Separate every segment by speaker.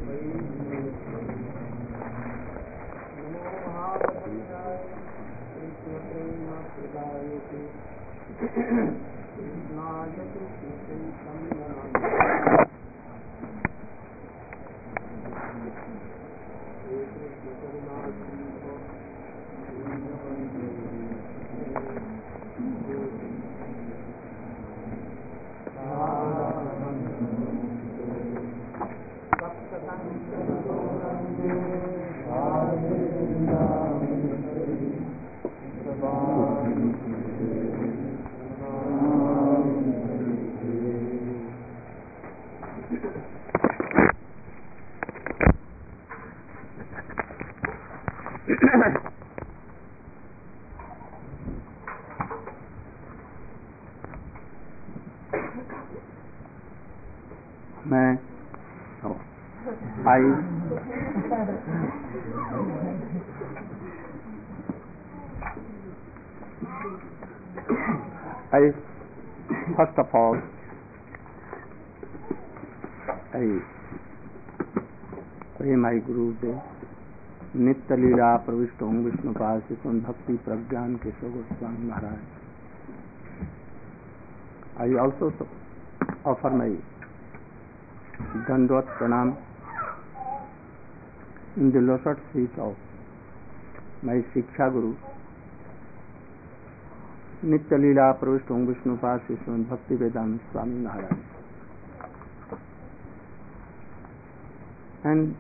Speaker 1: I first of all I pray my Gurudev नित्य लीला प्रविष्ट ओम विष्णुपाद शिशुन भक्ति प्रज्ञान केशव गोस्वामी महाराज. I also offer my Dandvat Pranam in the lotus feet of my Shiksha Guru नित्य लीला प्रविष्ट ओम विष्णुपाद शिशुन भक्ति वेदांत Swami Maharaj. And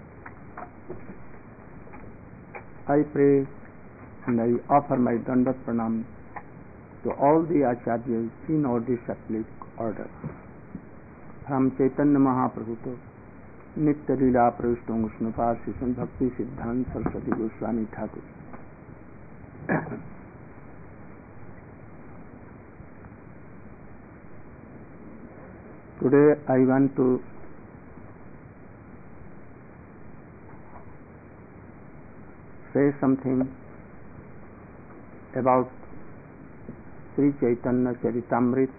Speaker 1: I pray and I offer my Dandat Pranam to all the Acharyas in our disciplic order. From Chaitanya Mahaprabhu to Nitya Leela Pravishta Vishnupad Sishan Bhakti Siddhanta Saraswati Goswami Thakur. Today I want to say something about Sri Chaitanya Charitamrita.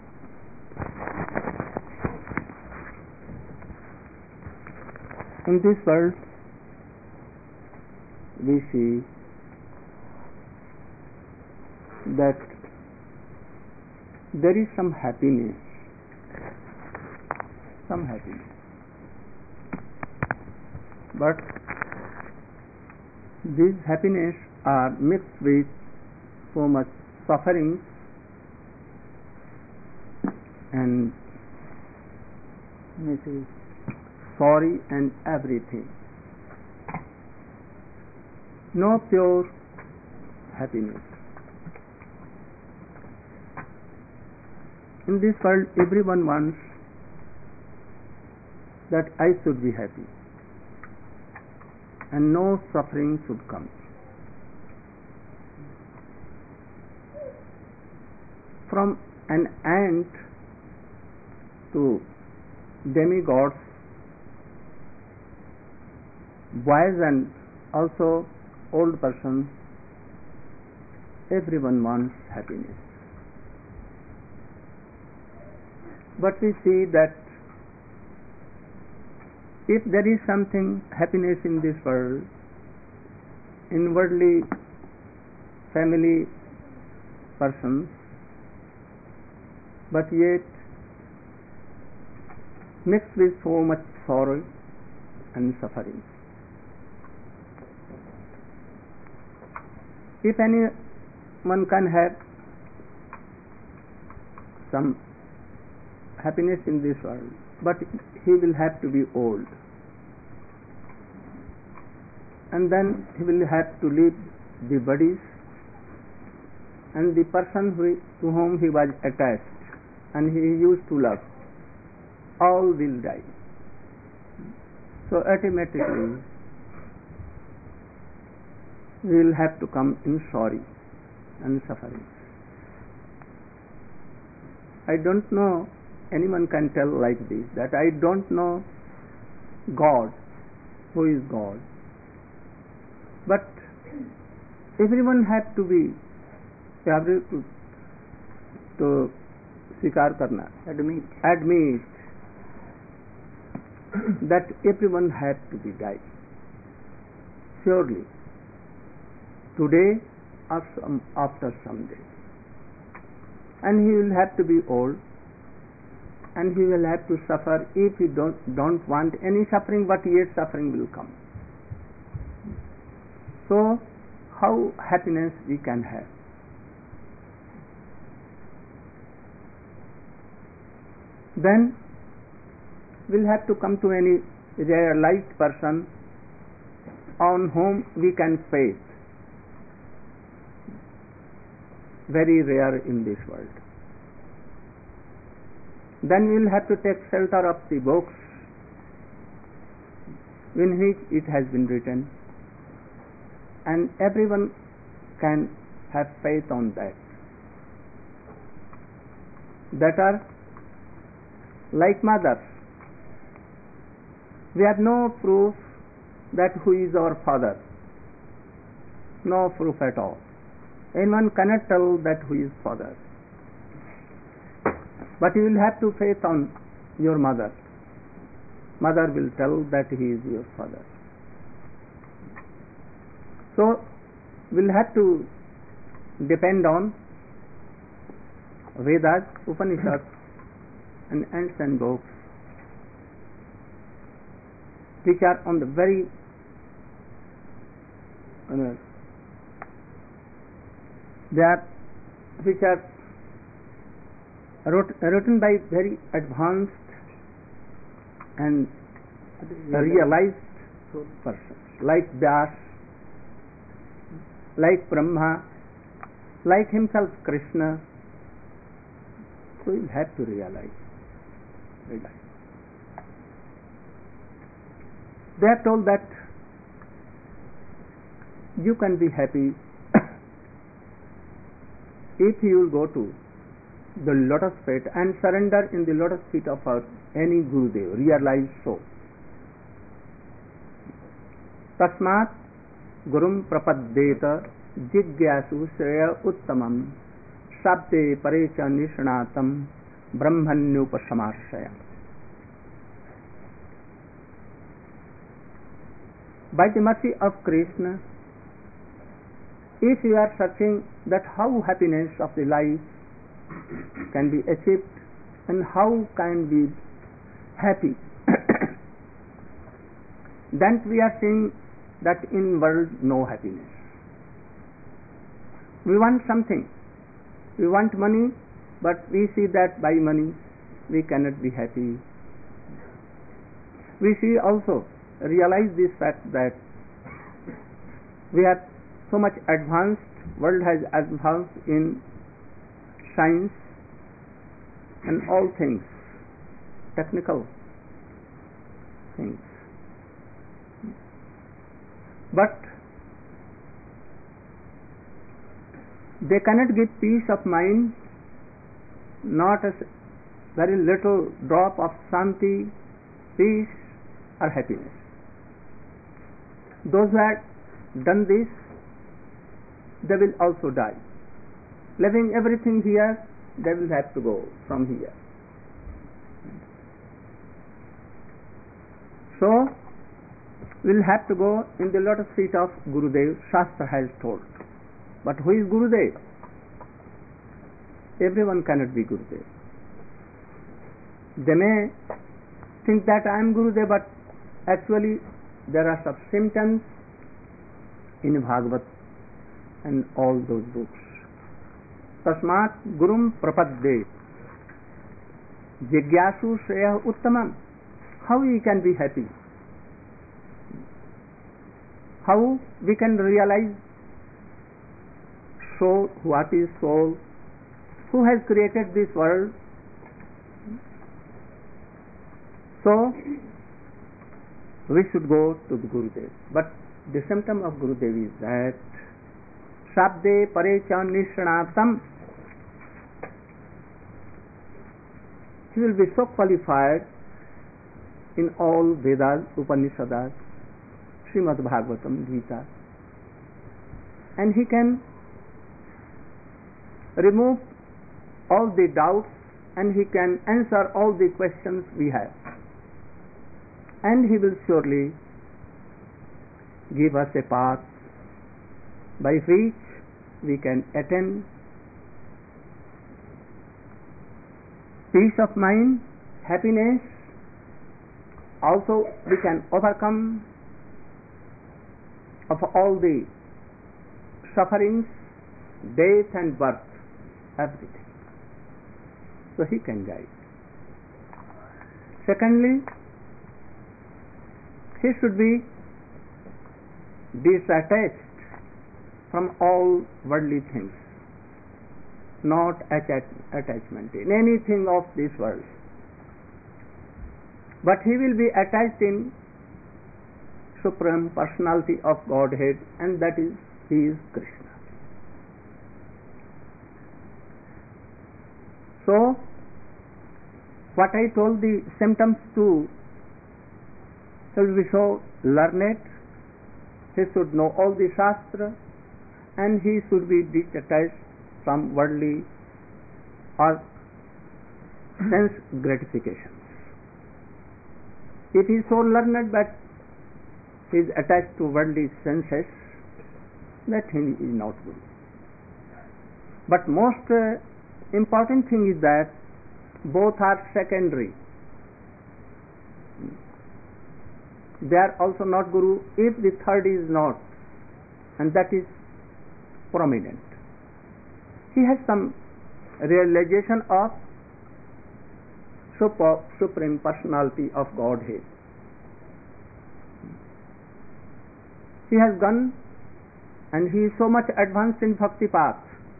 Speaker 1: In this world we see that there is some happiness, but these happiness are mixed with so much suffering and sorry and everything. No pure happiness. In this world everyone wants that I should be happy and no suffering should come. From an ant to demigods, boys and also old persons, everyone wants happiness. But we see that if there is something happiness in this world, in worldly family persons, but yet mixed with so much sorrow and suffering. If anyone can have some happiness in this world, but he will have to be old, and then he will have to leave the bodies, and the person to whom he was attached and he used to love, all will die. So automatically we will have to come in sorry and suffering. I don't know anyone can tell like this, that I don't know God, who is God. But everyone had to be able to स्वीकार करना, admit that everyone had to be died. Surely, today or after some day. And he will have to be old, and he will have to suffer if he don't want any suffering, but yet suffering will come. So, how happiness we can have? Then we'll have to come to any realized person on whom we can faith. Very rare in this world. Then we will have to take shelter of the books in which it has been written, and everyone can have faith on that. That are like mothers. We have no proof that who is our father. No proof at all. Anyone cannot tell that who is father. But you will have to faith on your mother. Mother will tell that he is your father. So we'll have to depend on Vedas, Upanishads, and ancient books, which are on the very which are written by very advanced and realized persons, like Vyas, like Brahma, like himself Krishna. So you have to realize. They are told that you can be happy if you will go to the lotus feet and surrender in the lotus feet of any Gurudev, realize so. Tasmat gurum prapaddeta jigyasu shreya uttamam sabde parecha nishanatam brahmanyupasamarshaya. By the mercy of Krishna, if you are searching that how happiness of the life can be achieved and how can we be happy, then we are seeing that in world no happiness. We want something. We want money, but we see that by money we cannot be happy. We see also, realize this fact that we have so much advanced, world has advanced in science and all things, technical things. But they cannot give peace of mind, not a very little drop of shanti, peace or happiness. Those who have done this, they will also die. Leaving everything here, they will have to go from here. So, we'll have to go in the lotus feet of Gurudev, Shastra has told. But who is Gurudev? Everyone cannot be Gurudev. They may think that I am Gurudev, but actually there are some symptoms in Bhagavad and all those books. Tasmat gurum prapadde jigyasu shreya uttamam. How we can be happy? How we can realize soul, what is soul, who has created this world? So we should go to the Gurudev. But the symptom of Gurudev is that Sabde parecha nishanatam. He will be so qualified in all Vedas, Upanishads, Srimad Bhagavatam, Gita, and he can remove all the doubts and he can answer all the questions we have. and he will surely give us a path by which we can attain peace of mind, happiness. Also we can overcome of all the sufferings, death and birth, everything. So he can guide. Secondly, he should be detached from all worldly things, not attachment in anything of this world, but he will be attached in Supreme Personality of Godhead, and that is, he is Krishna. So what I told, the symptoms too, should be so learned. He should know all the Shastra, and he should be detached from worldly or sense gratifications. If he is so learned but he is attached to worldly senses, that he is not good. But most important thing is that both are secondary. They are also not Guru if the third is not, and that is prominent. He has some realization of Supreme Personality of Godhead. He has gone and he is so much advanced in Bhakti path,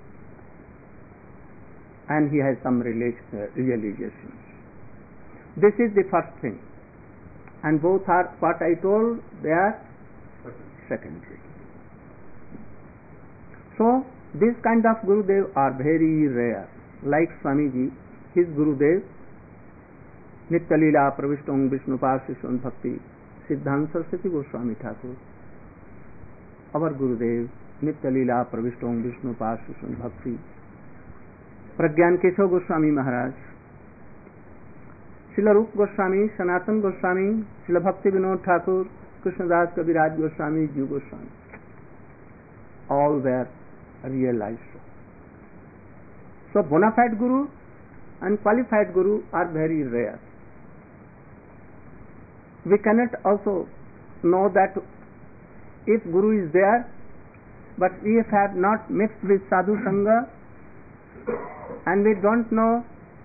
Speaker 1: and he has some realizations. This is the first thing, and both are, what I told, they are secondary. So this kind of Gurudev are very rare. Like Swamiji, his Gurudev Nitya Leela Pravishtam Vishnupad Shishwan Bhakti Siddhanta Saraswati Goswami Thakur. Our Gurudev Nitya Leela Pravishtam Vishnupad Shishwan Bhakti Pragyan Keshav Goswami Maharaj, Srila Rup Goswami, Sanatan Goswami, Srila Bhakti Vinod Thakur, Krishnadas Kaviraj Goswami, Jiv Goswami, all were realized. So bona fide Guru and qualified Guru are very rare. We cannot also know that if Guru is there, but we have not mixed with Sadhu Sangha, and we don't know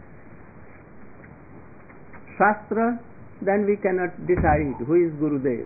Speaker 1: Shastra, then we cannot decide who is Gurudev.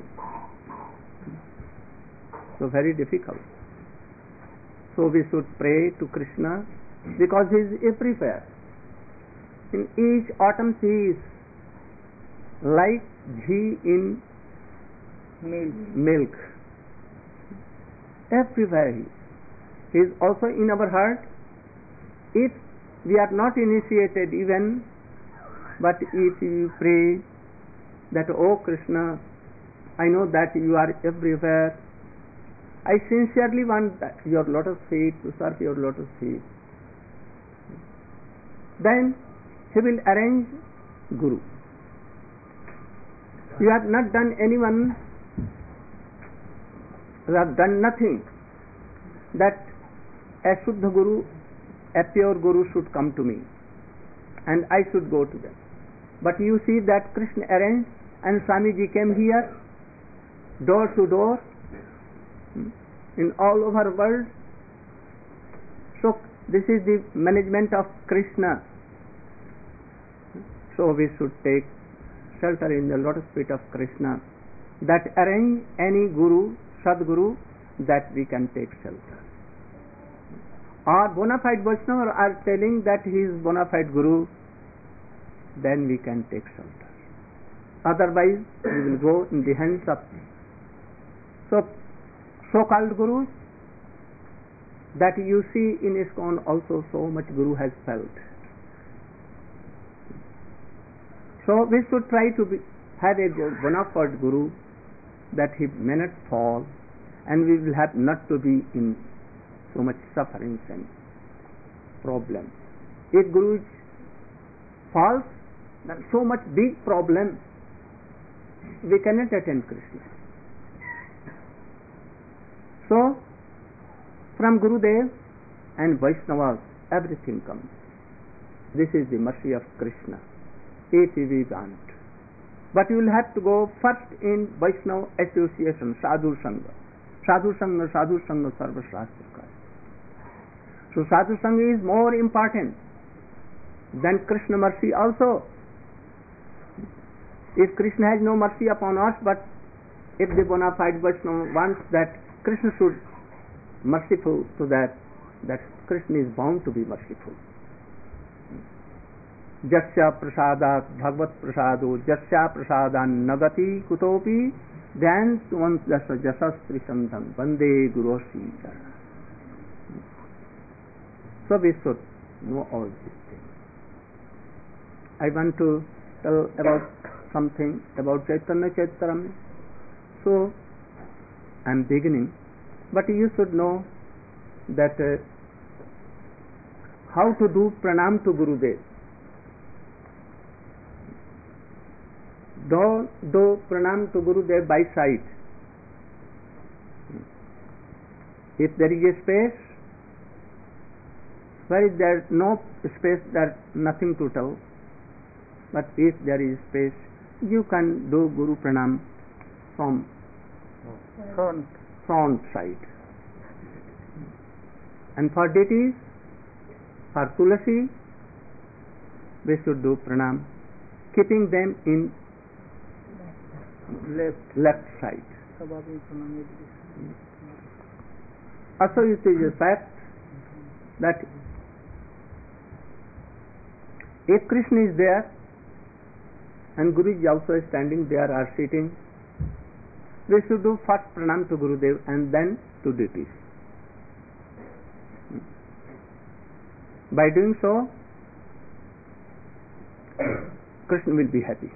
Speaker 1: So very difficult. So we should pray to Krishna, because he is everywhere. In each atom he is like ghee in milk. Everywhere he is. He is also in our heart. If we are not initiated even, but if you pray that, oh Krishna, I know that you are everywhere, I sincerely want that your lotus feet, to serve your lotus feet, then he will arrange Guru. You have not done anyone, you have done nothing, that a Shuddha Guru, a pure Guru should come to me and I should go to them. But you see that Krishna arranged, and Swamiji came here, door to door, in all over world. So this is the management of Krishna. So we should take shelter in the lotus feet of Krishna, that arrange any Guru, Sadguru, that we can take shelter. Or bona fide Vaishnava are telling that he is bona fide Guru, then we can take shelter. Otherwise we will go in the hands of so-called Gurus, that you see in ISKCON also so much Guru has felt. So we should try to have a bona fide Guru, that he may not fall, and we will have not to be in so much sufferings and problems. If Guru falls, then so much big problem. we cannot attain Krishna. So, from Gurudev and Vaishnavas, everything comes. This is the mercy of Krishna, if we want. But you will have to go first in Vaishnava association, Sadhu Sangha. Sadhu Sangha, Sarva Shastra. So Sadhu Sangha is more important than Krishna mercy also. If Krishna has no mercy upon us, but if the bona fide Vaishnava wants that Krishna should merciful to that Krishna is bound to be merciful. Jasya prasadat bhagavat prasado jasya prasadan nagati kutopi dhyan tuvan jasastri sandham vande gurosi charana. So we should know all these things. I want to tell about something about Chaitanya Charitamrita. So I am beginning, but you should know that how to do pranam to Gurudev. Do pranam to Gurudev by sight. If there is a space, where is there no space, there nothing to tell. But if there is space, you can do Guru pranam from front side. And for deities, for Tulasi, we should do pranam, keeping them in left side. Also it is a fact that if Krishna is there and Guru is also standing there or sitting, we should do first pranam to Gurudev and then to deities. By doing so, Krishna will be happy.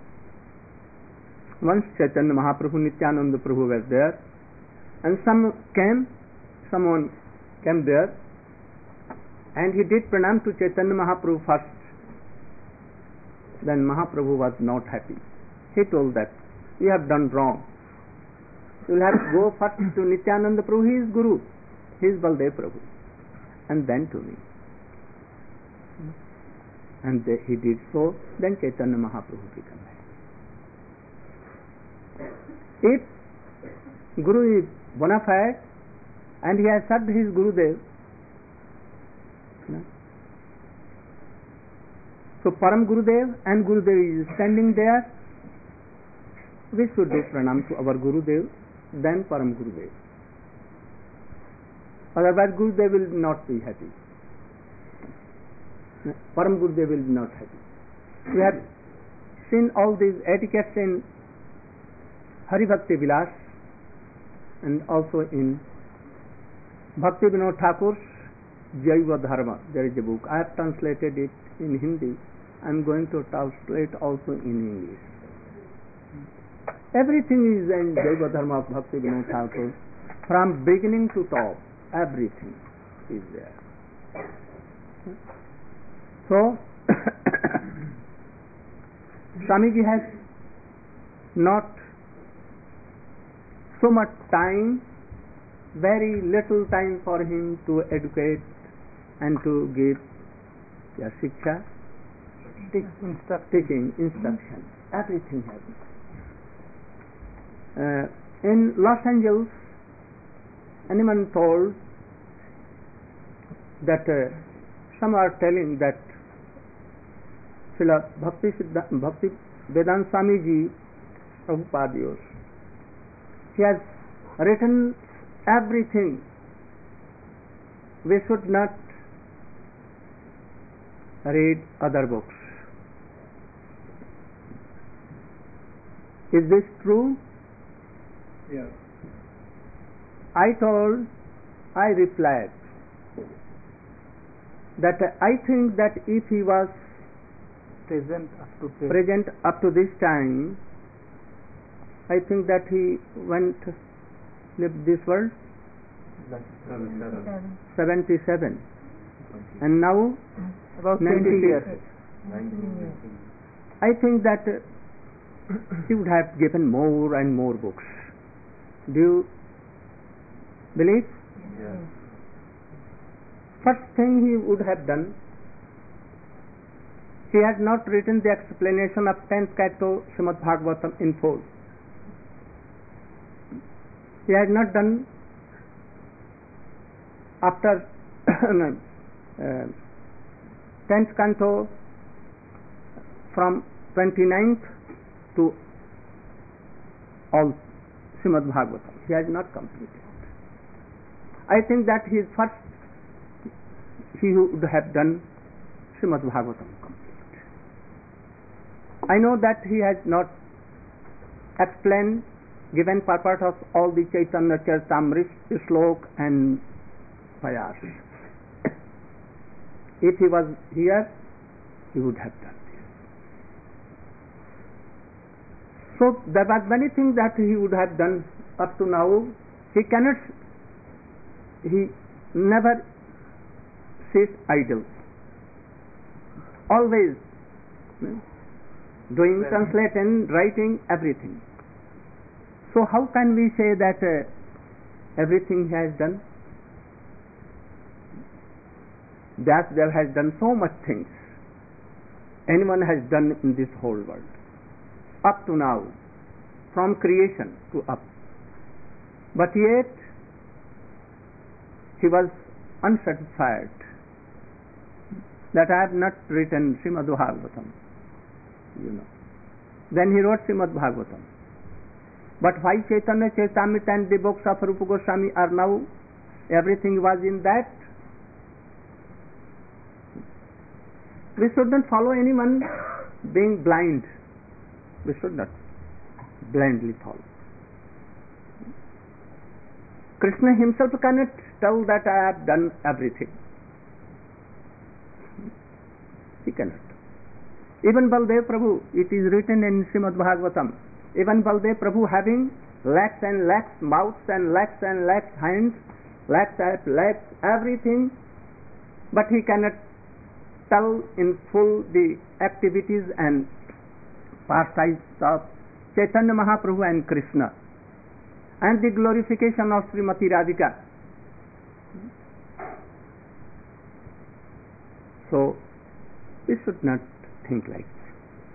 Speaker 1: Once Chaitanya Mahaprabhu, Nityananda Prabhu were there, and someone came there, and he did pranam to Chaitanya Mahaprabhu first. Then Mahaprabhu was not happy. He told that, you have done wrong. You will have to go first to Nityananda Prabhu, he is Guru, he is Baldev Prabhu, and then to me. And he did so, then Chaitanya Mahaprabhu became happy. If Guru is bona fide and he has served his Gurudev, so Param Gurudev and Gurudev is standing there, we should do pranam to our Gurudev, then Param Gurudev. Otherwise Gurudev will not be happy. Param Gurudev will be not happy. We have seen all these etiquettes in Hari Bhakti Vilas and also in Bhakti Vinod Thakur's Jaiva Dharma. There is a book. I have translated it in Hindi. I am going to translate also in English. Everything is in Jaiva Dharma of Bhakti Vinod Thakur. From beginning to top, everything is there. So, Swamiji has not so much time, very little time for him to educate and to give shiksha, teaching, instruction. Everything happens. In Los Angeles, anyone told that some are telling that Srila Bhakti Vedanta Swamiji Prabhupada, he has written everything. We should not read other books. Is this true?
Speaker 2: Yes.
Speaker 1: I replied that I think that if he was present up to this time, I think that he left this world 77, and now
Speaker 2: about
Speaker 1: 90 years. I think that he would have given more and more books. Do you believe?
Speaker 2: Yes.
Speaker 1: First thing he would have done, he had not written the explanation of 10th canto Srimad Bhagavatam in full. He had not done after 10th canto from 29th to all Srimad Bhagavatam. He has not completed. I think that he would have done Srimad Bhagavatam complete. I know that he has not explained, given purport of all the Chaitanya Charitamrita, Shlok and Payas. If he was here, he would have done this. So there was many things that he would have done up to now. He never sits idle. Always doing, translating, writing, everything. So how can we say that everything he has done? Vyasdev has done so much things anyone has done in this whole world up to now, from creation to up. But yet he was unsatisfied that I have not written Srimad Bhagavatam. Then he wrote Srimad Bhagavatam. But why Chaitanya Charitamrita and the books of Rupa Goswami are now, everything was in that? We should not follow anyone being blind. We should not blindly follow. Krishna himself cannot tell that I have done everything. He cannot. Even Baldev Prabhu, it is written in Srimad Bhagavatam, even Baldev Prabhu having lakhs and lakhs mouths and lakhs hands, lakhs everything, but he cannot tell in full the activities and pastimes of Chaitanya Mahaprabhu and Krishna and the glorification of Srimati Radhika. So we should not think like this.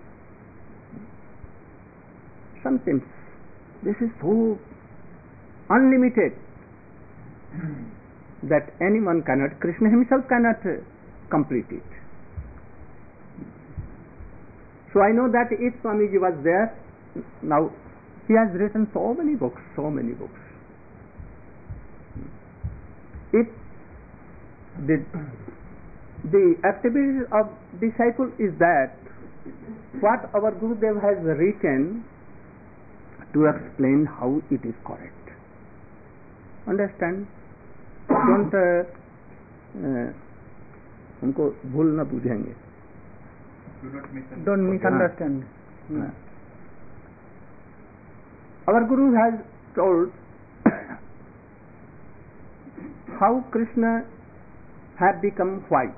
Speaker 1: Sometimes this is so unlimited that anyone cannot, Krishna himself cannot complete it. So I know that if Swamiji was there, now he has written so many books. If the activity of disciple is that what our Gurudev has written to explain how it is correct. Understand? Don't उनको भूल न बुझेंगे.
Speaker 2: Don't misunderstand.
Speaker 1: Our Guru has told how Krishna had become white.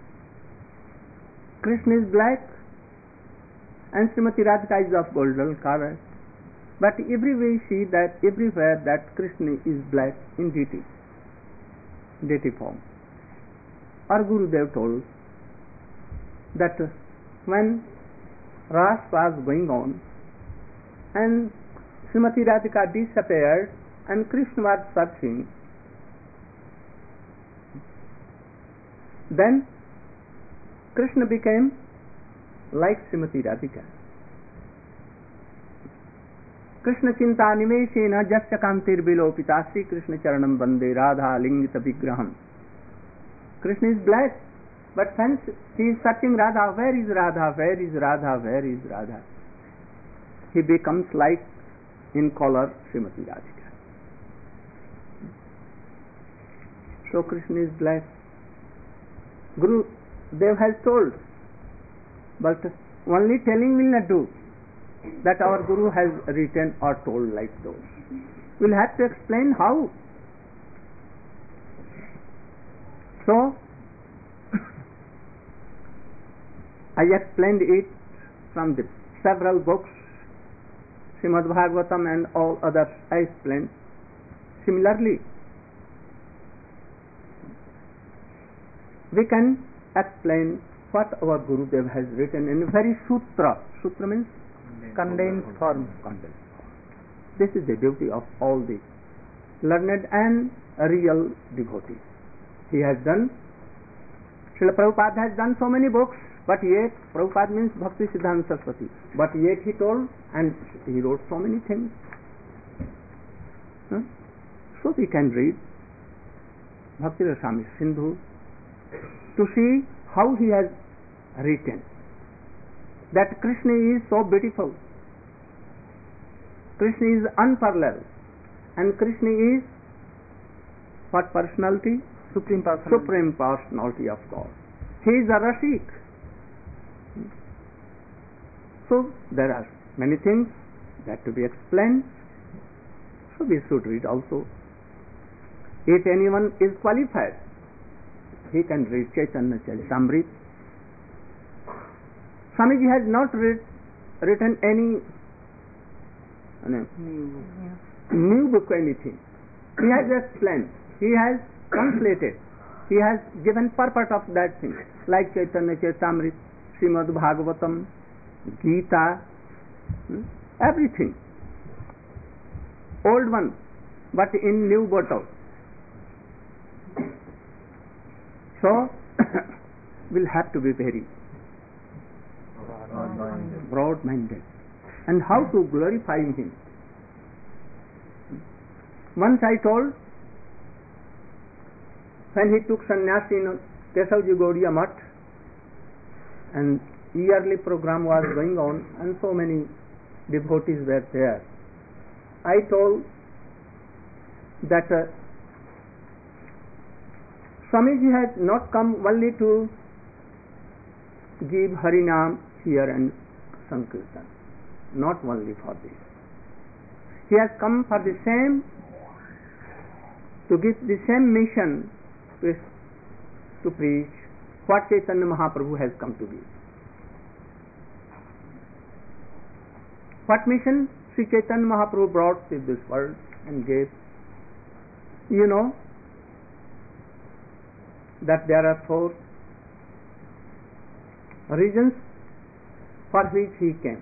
Speaker 1: Krishna is black and Srimati Radhika is of golden color. But everywhere we see that everywhere that Krishna is black in deity form. Our Gurudev told that when Ras was going on and Srimati Radhika disappeared and Krishna was searching, then Krishna became like Srimati Radhika. Krishna Chinta Nimeshena Jasya Kantir Vilopita Sri Krishna Charanam Bande Radha Lingita Vigraham. Krishna is black, but since he is searching Radha, where is Radha, where is Radha, where is Radha? He becomes like in color Srimati Radhika. So Krishna is black. Guru Dev has told, but only telling will not do. That our Guru has written or told like those. We'll have to explain how. So, I explained it from the several books Srimad Bhagavatam and all others I explained. Similarly, we can explain what our Gurudev has written in very sutra. Sutra means condensed form. This is the duty of all the learned and real devotees. He has done, Srila Prabhupada has done so many books, but yet, Prabhupada means Bhakti Siddhanta Saraswati, but yet he told and he wrote so many things. So we can read Bhakti Rasamrita Sindhu to see how he has written that Krishna is so beautiful, Krishna is unparalleled, and Krishna is what personality? Supreme personality of God. He is a Rasik. So there are many things that to be explained. So we should read also. If anyone is qualified, he can read Chaitanya Charitamrita. Swamiji has not written any new book or anything. He has explained. He has translated. He has given purpose of that thing, like Chaitanya Charitamrita, Srimad Bhagavatam, Gita, everything. Old one, but in new bottle. So, we'll have to be very broad-minded. And how to glorify Him. Once I told, when he took sannyas in Kesavji Gaudiya Math, and yearly program was going on, and so many devotees were there, I told that Swamiji has not come only to give Harinam here and Sankirtan, not only for this. He has come for the same, to give the same mission to preach what Chaitanya Mahaprabhu has come to give. What mission Sri Chaitanya Mahaprabhu brought to this world and gave? You know that there are 4 reasons for which he came.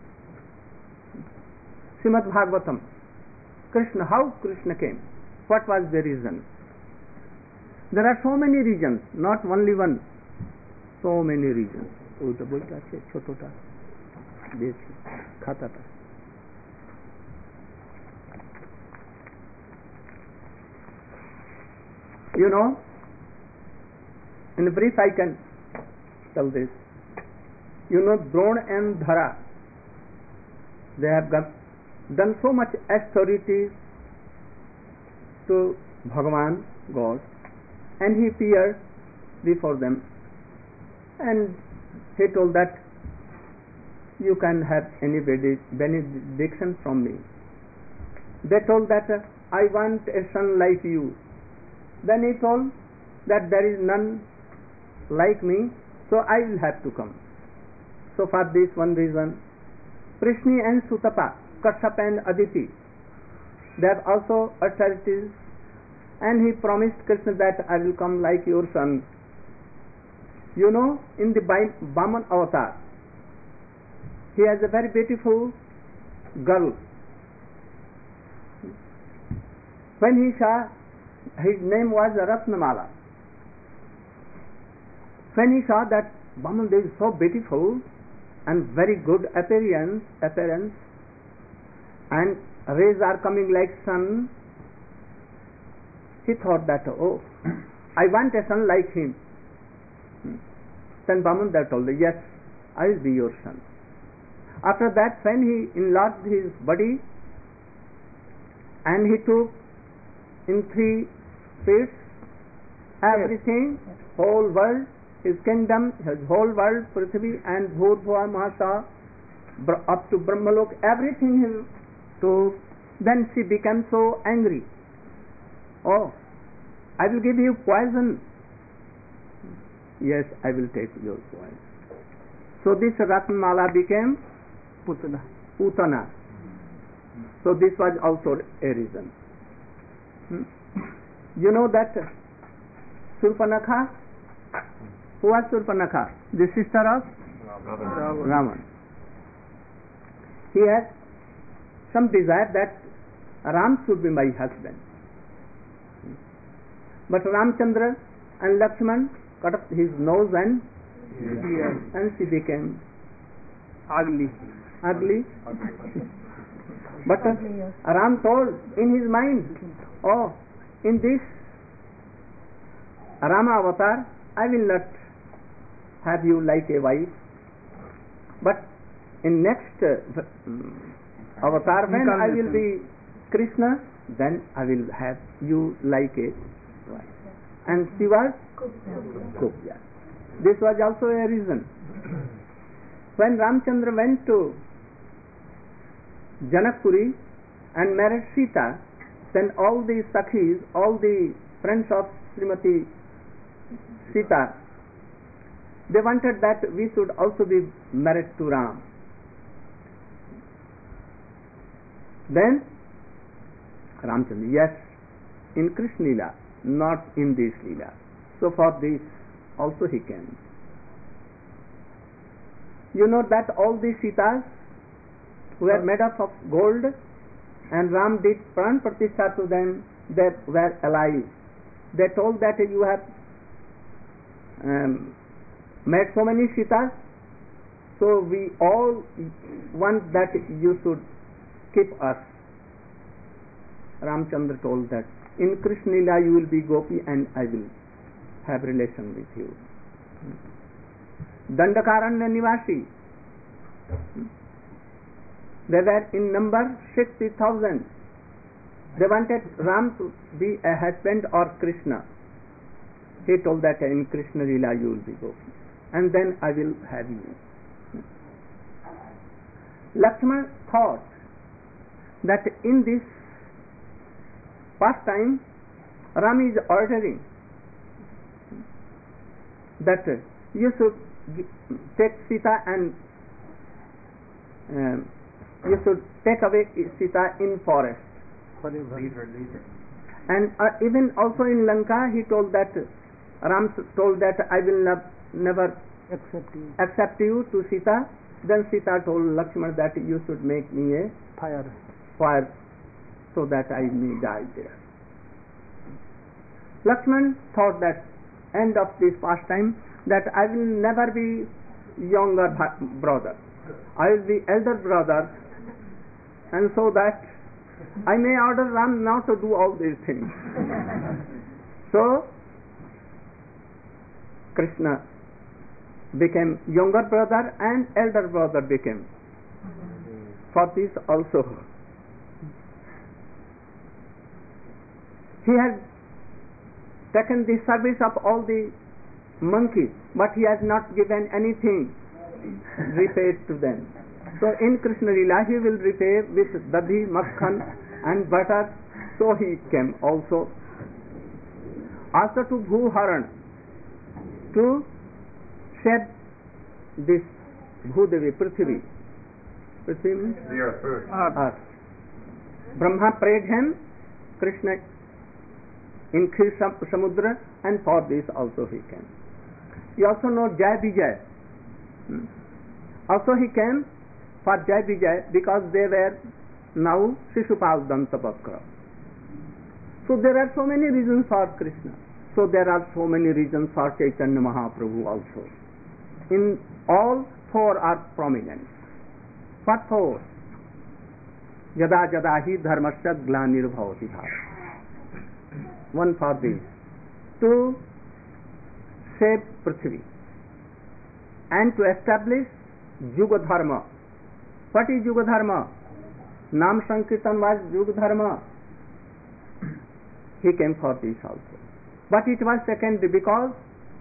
Speaker 1: Srimad Bhagavatam, Krishna, how Krishna came? What was the reason? There are so many reasons, not only one. So many reasons. You know, in brief I can tell this. You know, Drona and Dhara, they have done so much austerity to Bhagavan, God, and he appeared before them and he told that you can have any benediction from me. They told that I want a son like you. Then he told that there is none like me, so I will have to come. So for this one reason, Prishni and Sutapa, Kashyapa and Aditi, they have also austerities, and he promised Krishna that I will come like your son. You know, in the Vaman avatar, he has a very beautiful girl. When he saw, his name was Ratnamala. When he saw that Vaman Dev is so beautiful and very good appearance, and rays are coming like sun, he thought that, oh, I want a son like him. Then Vaman Dev told, yes, I will be your son. After that, when he enlarged his body and he took in 3 feet everything, whole world, his kingdom, his whole world, Prithvi and Bhur-Bhuva Mahasa, up to Brahmalok, everything he took. Then she became so angry. Oh, I will give you poison. Yes, I will take your poison. So this Ratnamala became Putana. So this was also a reason. You know that Surpanakha, who was Surpanakha? The sister of Ravan. He had some desire that Ram should be my husband. But Ramchandra and Lakshman cut off his nose and ears, and she became ugly. But Ram told in his mind, oh, in this Rama avatar, I will not have you like a wife, but in next avatar, when I will be Krishna, then I will have you like a wife. And she was Kubja. This was also a reason. When Ramchandra went to Janakpuri and married Sita, then all the Sakhis, all the friends of Srimati Sita, they wanted that we should also be married to Ram. Then Ramchandra, yes, in Krishna Leela, not in this Leela. So for this also he came. You know that all the Sitas were made up of gold, and Ram did Pran Pratishtha to them. They were alive. They told that you have made so many Sitas, so we all want that you should keep us. Ramchandra told that in Krishna Leela you will be Gopi and I will have relation with you. Dandakaranya Nivasi, they were in number 60,000. They wanted Ram to be a husband or Krishna. He told that in Krishna Leela you will be Gopi, and then I will have you. Lakshmana thought that in this pastime Ram is ordering that you should take Sita and you should take away Sita in forest.
Speaker 2: Leave her.
Speaker 1: And even also in Lanka he told that, Ram told that I will never accept you to Sita. Then Sita told Lakshmana that you should make me a fire so that I may die there. Lakshmana thought that end of this pastime that I will never be younger brother. I will be elder brother, and so that I may order Ram now to do all these things. So Krishna became younger brother and elder brother became. For this also he has taken the service of all the monkeys, but he has not given anything repaid to them. So in Krishna Leela he will repay with dadhi, makhan and butter. So he came also to Bhuharan, to shed this Bhudevi, Prithvi. Prithvi means?
Speaker 2: The earth.
Speaker 1: Earth. Brahma prayed him, Krishna in Khir Samudra, and for this also he came. You also know Jai Vijay. Also he came for Jai Vijay because they were now Shishupal Dantavakra. So there are so many reasons for Krishna. So there are so many reasons for Chaitanya Mahaprabhu also. In all four are prominent. What four? Yada jada hi dharmasya glanir bhavati bharat. One for this. To save Prithvi and to establish Yuga Dharma. What is Yuga Dharma? Nam Sankirtan was Yuga Dharma. He came for this also. But it was secondary because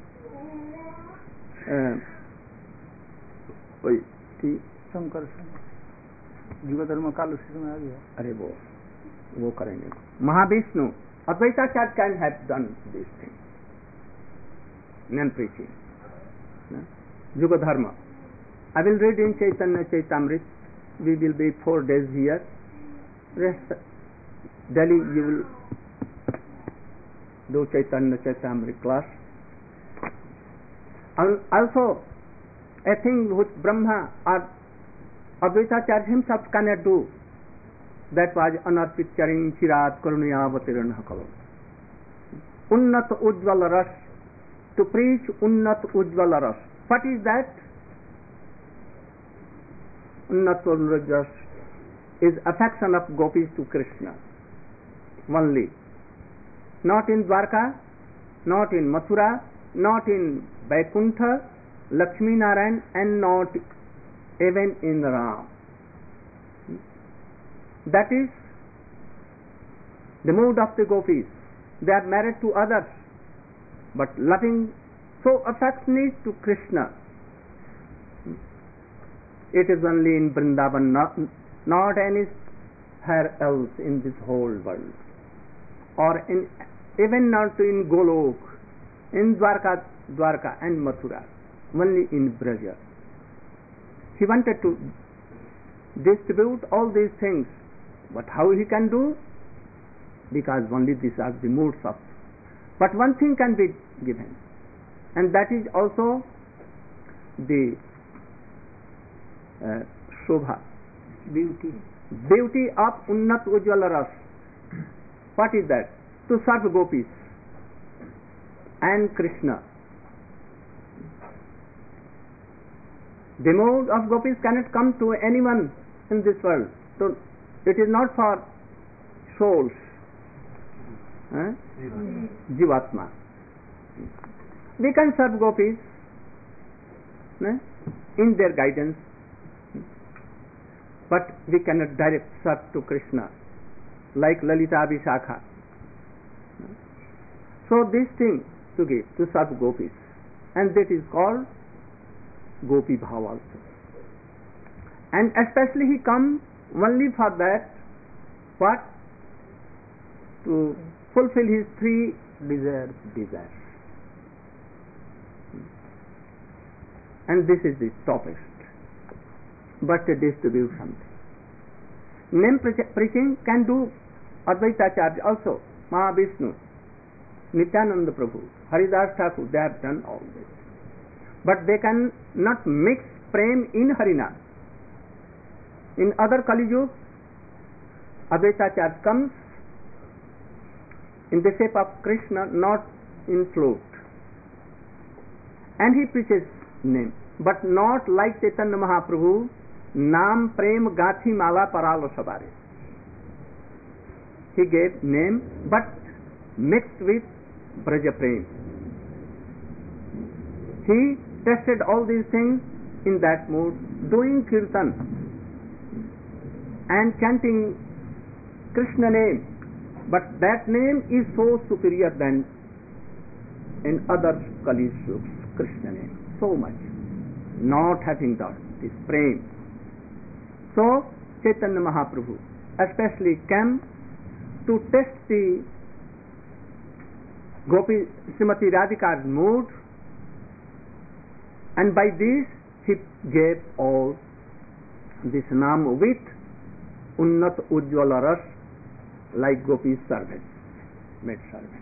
Speaker 2: Shankar युग धर्म काल उसी में आ गया.
Speaker 1: अरे वो करेंगे. Mahavishnu Advaitacharya can have done this thing. Non-preaching. Yuga Dharma. I will read in Chaitanya Chaitamrit. We will be 4 days here. Delhi you will do Chaitanya Charitamrita class. And also a thing which Brahma or Advaitacharya himself cannot do, that was Anarpit Charin Chirat Karunya Avatirana Kalo. Unnat Ujjvala Ras, to preach Unnat Ujjvala Ras. What is that? Unnat Ujjvala Ras is affection of gopis to Krishna only. Not in Dwarka, not in Mathura, not in Vaikuntha, Lakshmi Narayan, and not even in Ram. That is the mood of the gopis. They are married to others, but loving so affectionate to Krishna. It is only in Vrindavan, not anywhere else in this whole world, or even not in Golok, in Dwarka and Mathura, only in Braja. He wanted to distribute all these things, but how he can do? Because only these are the moods of. But one thing can be given, and that is also the Shobha, beauty of Unnat Ujjvala Ras. What is that? To serve gopis and Krishna. The mode of gopis cannot come to anyone in this world. So it is not for souls, Jivatma. We can serve gopis in their guidance, but we cannot direct serve to Krishna like Lalita Vishakha. So this thing to give, to serve gopis, and that is called Gopi Bhav also. And especially he comes only for that, what? To fulfill his three desires. And this is the toughest, but to distribute something. Name preaching can do Advaitacharya also, Mahavishnu, Nityananda Prabhu, Haridas Thakur, they have done all this. But they can not mix prem in Harina. In other Kali Yuga, Advaitacharya comes in the shape of Krishna, not in flute. And he preaches name, but not like Chaitanya Mahaprabhu, Naam Prem Gathi Mala Paralo Sabare. He gave name, but mixed with Braja Prem. He tested all these things in that mood, doing kirtan and chanting Krishna name, but that name is so superior than in other Kali Yugas, Krishna name, so much, not having this prem. So Chaitanya Mahaprabhu especially came to test the Gopi Srimati Radhika's mood, and by this he gave all this Naam with Unnat Ujjvala Ras, like Gopi's servants, maid servants.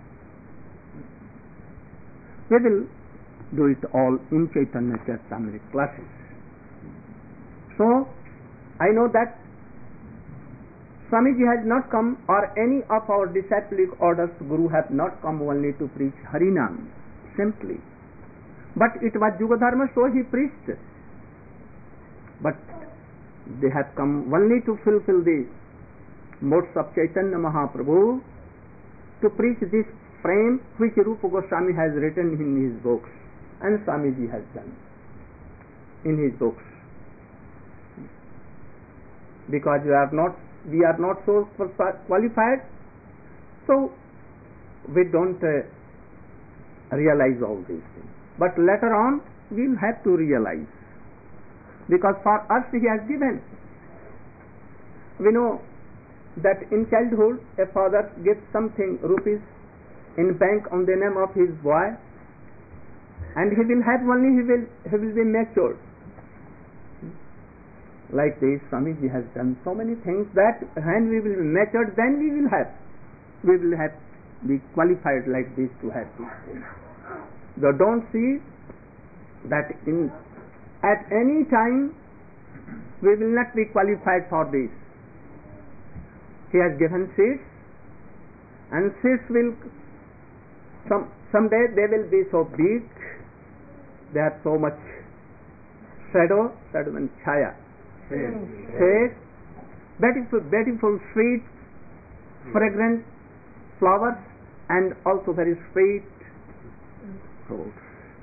Speaker 1: We will do it all in Chaitanya Charitamrita classes. So I know that Swamiji has not come, or any of our disciplic orders, Guru have not come only to preach Harinam simply. But it was Yugadharma, so he preached. But they have come only to fulfill the modes of Chaitanya Mahaprabhu, to preach this frame which Rupa Goswami has written in his books, and Swamiji has done in his books. Because we are not so qualified, so we don't realize all these things. But later on we will have to realize, because for us he has given. We know that in childhood a father gives something, rupees, in bank on the name of his boy, and he will have only, he will be matured. like this, Swamiji has done so many things that when we will be matured, then we will be qualified like this to have these things. So don't see that at any time we will not be qualified for this. He has given seeds, and seeds will someday they will be so big, they have so much shadow and chaya, shade, beautiful, sweet, fragrant flowers, and also very sweet fruits.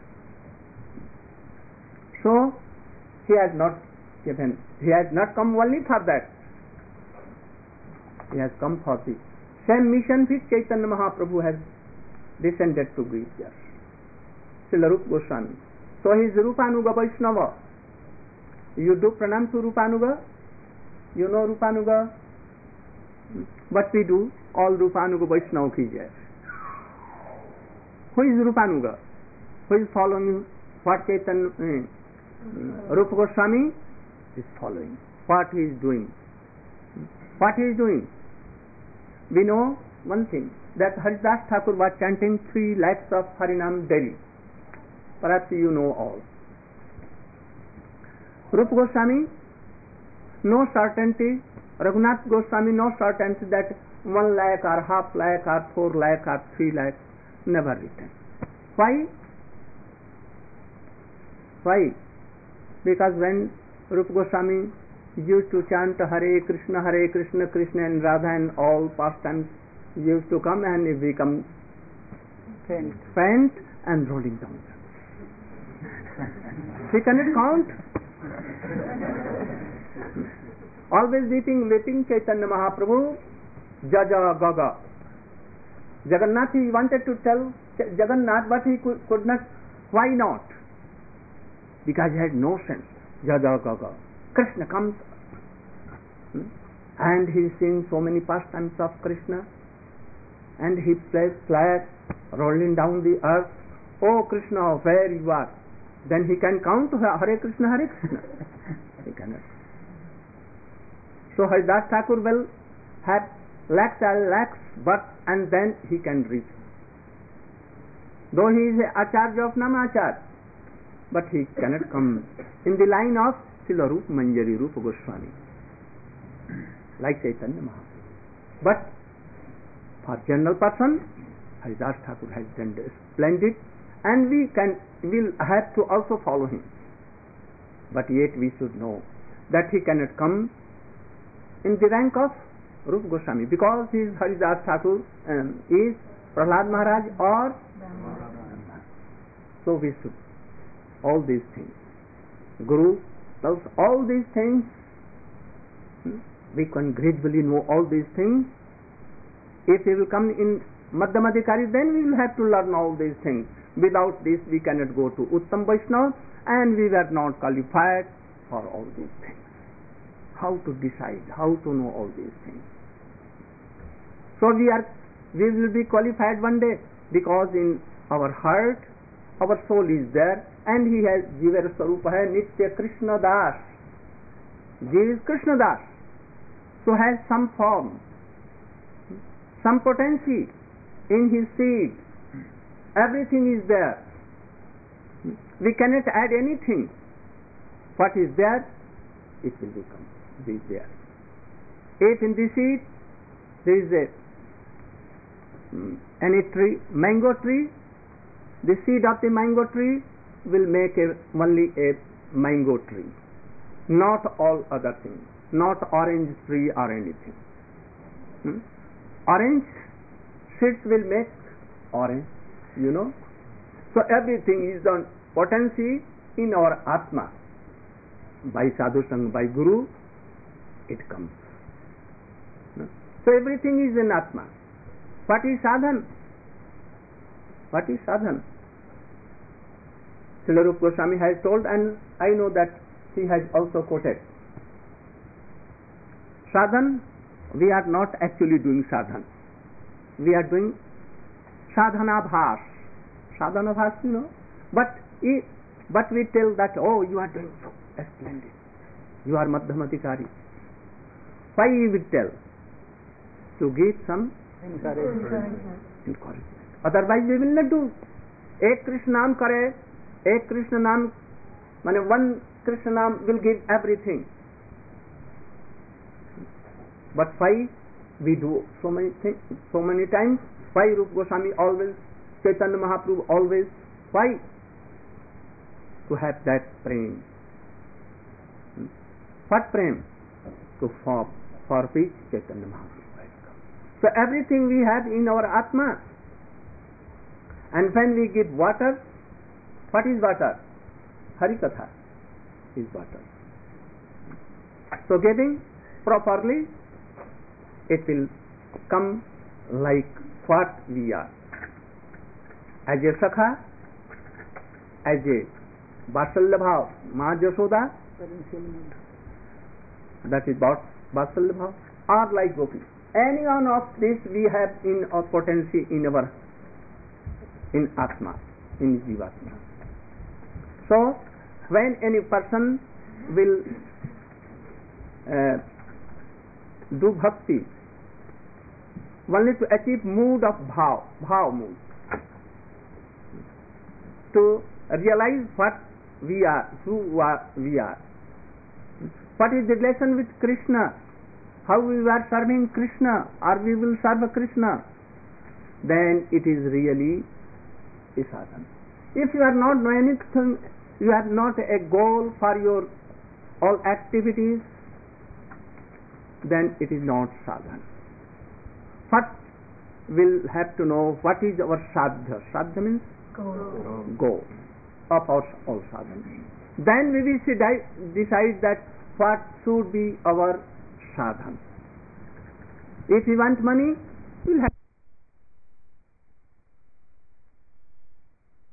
Speaker 1: So he has not come only for that. He has come for the same mission which Chaitanya Mahaprabhu has descended to greet us. Srila Rupa Goswami. So he is Rupanuga Vaishnava. You do pranam to Rupanuga? You know Rupanuga? But we do all Rupanuga Vaishnava ki jai. Who is Rupanuga? Who is following what Chaitanya Rupa Goswami is following? What he is doing? What he is doing? We know one thing, that Haridas Thakur was chanting 3 lakhs of Harinam daily. Perhaps you know all. Rupa Goswami, no certainty. Raghunath Goswami, no certainty that 1 lakh or half lakh or 4 lakh or 3 lakh, never written. Why? Why? Because when Rupa Goswami used to chant Hare Krishna, Krishna and Radha and all pastimes used to come and it become faint and rolling down. He cannot count. Always weeping Chaitanya Mahaprabhu, Jaja Gaga. Jagannath, he wanted to tell Jagannath, but he could not. Why not? Because he had no sense. Jaja Gaga. Krishna comes and he sings so many pastimes of Krishna, and he plays flat, rolling down the earth. Oh Krishna, where you are? Then he can count Hare Krishna, he cannot. So Haridas Thakur will have lakhs and lakhs, but and then he can reach. Though he is Acharya of Namacharya, but he cannot come in the line of Srila Rupa Manjari, Rupa Goswami, like Chaitanya Mahaprabhu. But for general person, Haridas Thakur has done splendid, and we'll have to also follow him. But yet we should know that he cannot come in the rank of Rupa Goswami, because he is Haridas Thakur is Prahlad Maharaj or Brahma. So we should all these things. Guru tells all these things. We can gradually know all these things. If we will come in Madhyamadhikari, then we will have to learn all these things. Without this, we cannot go to Uttam Vaishnava, and we were not qualified for all these things. How to decide, how to know all these things. So we will be qualified one day, because in our heart, our soul is there, and he has Jiva Swarupa hai Nitya Krishna Das. Jiva is Krishna Das, so has some form, some potency in his seed. Everything is there. We cannot add anything. What is there, it will be there. If in the seed there is any tree, mango tree, the seed of the mango tree will make only a mango tree, not all other things, not orange tree or anything. Orange seeds will make orange, you know. So everything is on potency in our Atma. By Sadhu Sangha, by Guru, it comes. So everything is in Atma. What is sadhan? What is sadhan? Srila Rupa Goswami has told, and I know that he has also quoted. Sadhan, we are not actually doing sadhan. We are doing sadhana bhas. Sadhana bhas, you know. But we tell that, oh, you are doing so splendid. You are Madhyamadikari. Why you will tell? To give some encouragement. Otherwise we will not do. Ek Krishna naam kare, ek Krishna naam, mane one Krishna naam will give everything. But why we do so many things, so many times? Why Rupa Goswami always, Chaitanya Mahaprabhu always? Why? To have that prem. What prem? To for which Chaitanya Mahaprabhu has come. So everything we have in our Atma. And when we give water, what is water? Harikatha is water. So giving properly, it will come like what we are. As a Sakha, as a Vatsalya Bhav, Ma Jashoda, that is Vatsalya Bhav, or like Gopi. Any one of this we have in our potency in our, in Atma, in Jivatma. So, when any person will do bhakti, only to achieve mood of bhav mood, to realize what we are, who we are, what is the relation with Krishna, how we are serving Krishna, or we will serve Krishna, then it is really a sadhana. If you are not doing anything, you have not a goal for your all activities, then it is not sadhana. First, we'll have to know what is our sadhya. Sadhya means goal of our all sadhana. Then we will decide that what should be our sadhana. If we want money, we'll have